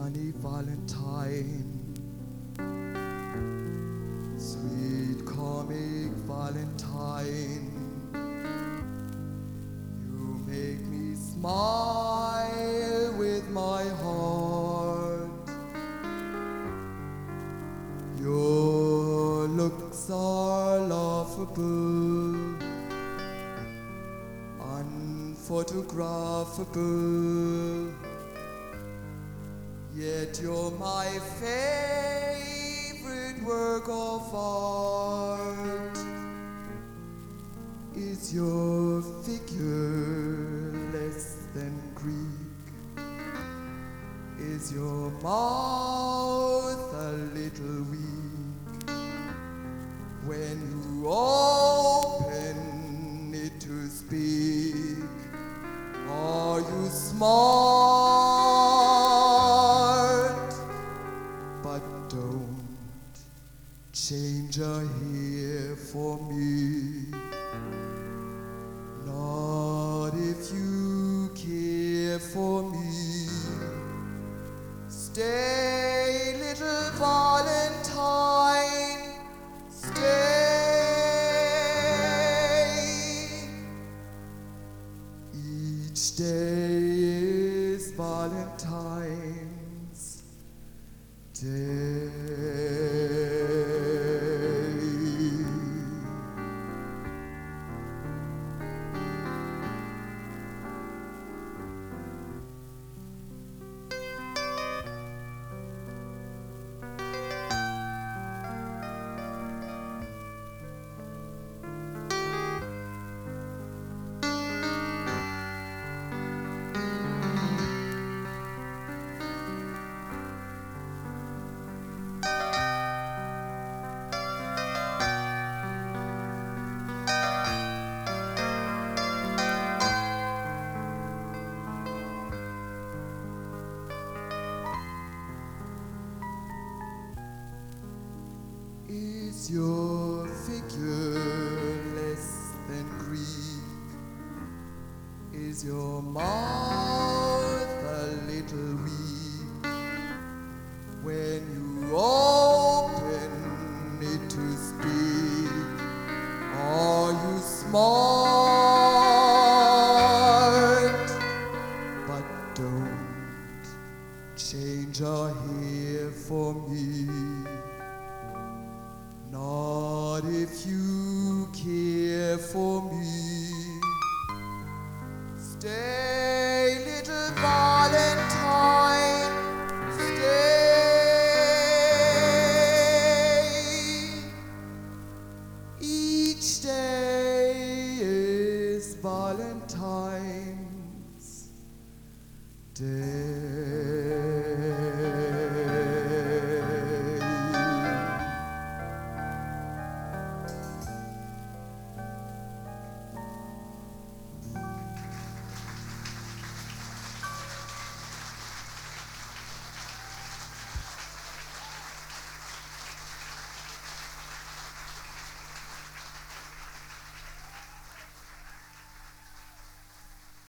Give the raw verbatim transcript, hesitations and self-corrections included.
Honey Valentine, sweet comic Valentine, you make me smile with my heart. Your looks are laughable, unphotographable, yet you're my favorite work of art. Is your figure less than Greek? Is your mouth a little weak? When you open it to speak, are you smart? But don't change a hair for me, not if you care for me. Stay, little Valentine, stay. Each day is Valentine's Day. Is your figure less than Greek? Is your mouth a little weak? When you open it to speak, are you smart? But don't change a hair for me, not if you care for me. Stay, little Valentine, stay. Each day is Valentine's Day.